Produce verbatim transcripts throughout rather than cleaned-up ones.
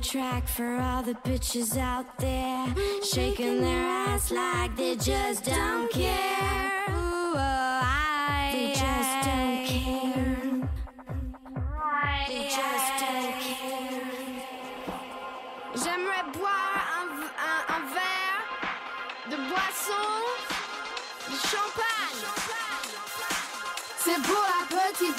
track for all the bitches out there, shaking their ass like they just don't care. Ooh, oh, I, they just don't care. They just don't care. J'aimerais boire un, un, un verre de boisson, de champagne. C'est pour la petite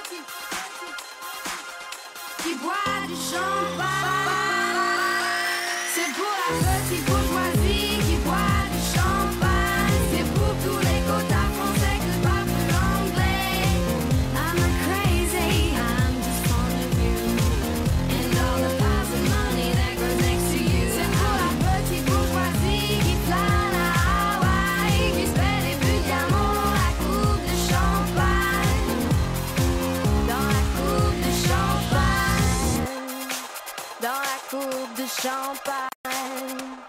qui boit du champagne. C'est pour la petite bourgeoisie qui boit du champagne. C'est pour tous les quotas français que parlent l'anglais. I'm not crazy, I'm just fond of you and all the piles of money that grows next to you. C'est pour la petite bourgeoisie qui plane à Hawaï, qui se fait des buts de diamant, la coupe de champagne. Dans la coupe de champagne. Dans la coupe de champagne.